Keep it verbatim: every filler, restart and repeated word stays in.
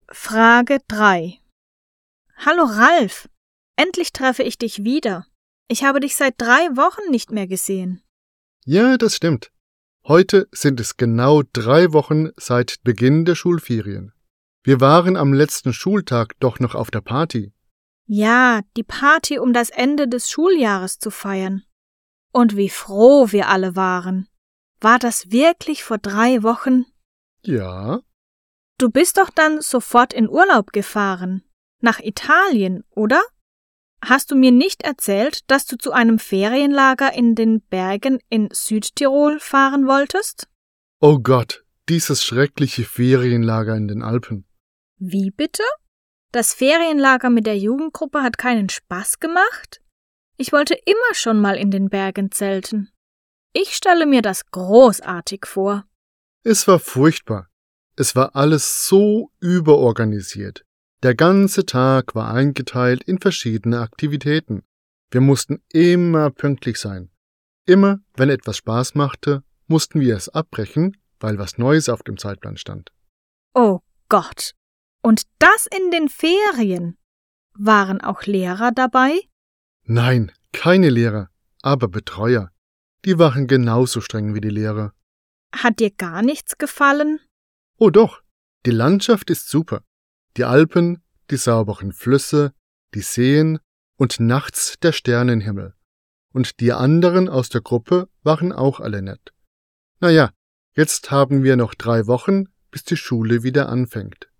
Frage drei. Hallo Ralf, endlich treffe ich dich wieder. Ich habe dich seit drei Wochen nicht mehr gesehen. Ja, das stimmt. Heute sind es genau drei Wochen seit Beginn der Schulferien. Wir waren am letzten Schultag doch noch auf der Party. Ja, die Party, um das Ende des Schuljahres zu feiern. Und wie froh wir alle waren. War das wirklich vor drei Wochen? Ja. Du bist doch dann sofort in Urlaub gefahren. Nach Italien, oder? Hast du mir nicht erzählt, dass du zu einem Ferienlager in den Bergen in Südtirol fahren wolltest? Oh Gott, dieses schreckliche Ferienlager in den Alpen. Wie bitte? Das Ferienlager mit der Jugendgruppe hat keinen Spaß gemacht? Ich wollte immer schon mal in den Bergen zelten. Ich stelle mir das großartig vor. Es war furchtbar. Es war alles so überorganisiert. Der ganze Tag war eingeteilt in verschiedene Aktivitäten. Wir mussten immer pünktlich sein. Immer, wenn etwas Spaß machte, mussten wir es abbrechen, weil was Neues auf dem Zeitplan stand. Oh Gott! Und das in den Ferien? Waren auch Lehrer dabei? Nein, keine Lehrer, aber Betreuer. Die waren genauso streng wie die Lehrer. Hat dir gar nichts gefallen? Oh doch, die Landschaft ist super. Die Alpen, die sauberen Flüsse, die Seen und nachts der Sternenhimmel. Und die anderen aus der Gruppe waren auch alle nett. Naja, jetzt haben wir noch drei Wochen, bis die Schule wieder anfängt.